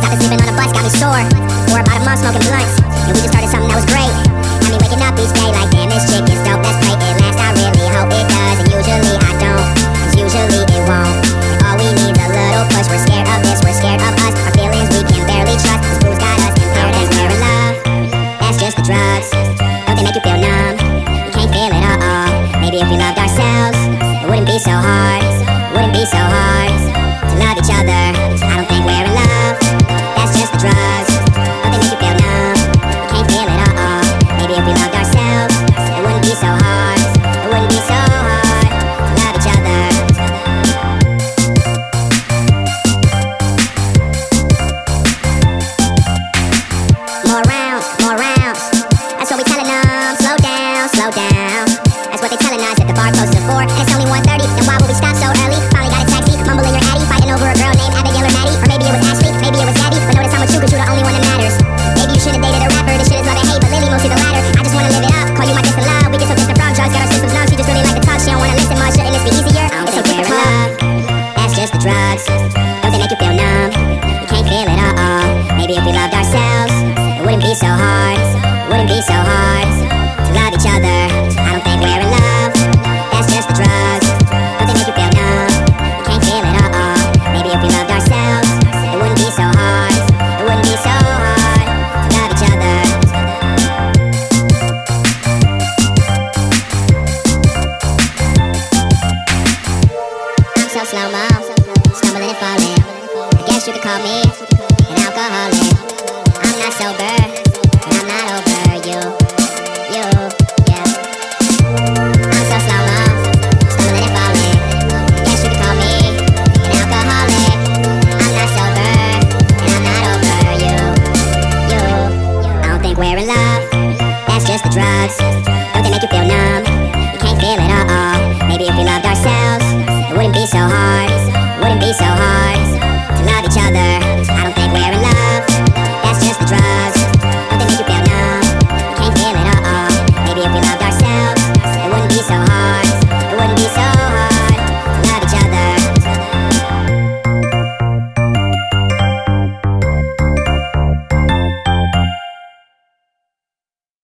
Got me sleeping on a bus, got me sore. For about a month smoking blunts, and we just started something that was great. Had me waking up each day like, damn, this chick is dope. Let's play it last, I really hope it does. And usually I don't, cause usually it won't. And all we need's a little push. We're scared of this, we're scared of us. Our feelings we can barely trust. This booze got us impaired as we're in love. That's just the drugs. Don't they make you feel numb? You can't feel it all. Maybe if we loved ourselves, it wouldn't be so hard. It wouldn't be so hard to love each other. I don't think we're in love. That's just the drugs. Don't they make you feel numb? You can't feel it all. Maybe if we loved ourselves, it wouldn't be so hard. It wouldn't be so hard to love each other. More rounds, more rounds. That's what we telling them. Slow down, slow down. That's what they telling us at the bar close to 4. And it's only 1:30. Then why would we stop so early? Finally got a taxi, mumbling your Addy, fighting over a girl named Abigail or Maddie. Or maybe it was Ashley, maybe it was Gabby. But notice I'm with you cause you're the only one that matters. Maybe you should've dated a rapper. This shit is love and hate, but Lily mostly the latter. I just wanna live it up, call you my distant love. We get so distant from drugs, got our systems numb. She just really like to talk, she don't wanna listen much. Shouldn't this be easier? It's so we're in love. That's just the drugs. Don't they make you feel numb? You can't feel it all. Maybe if we loved ourselves, it wouldn't be so hard.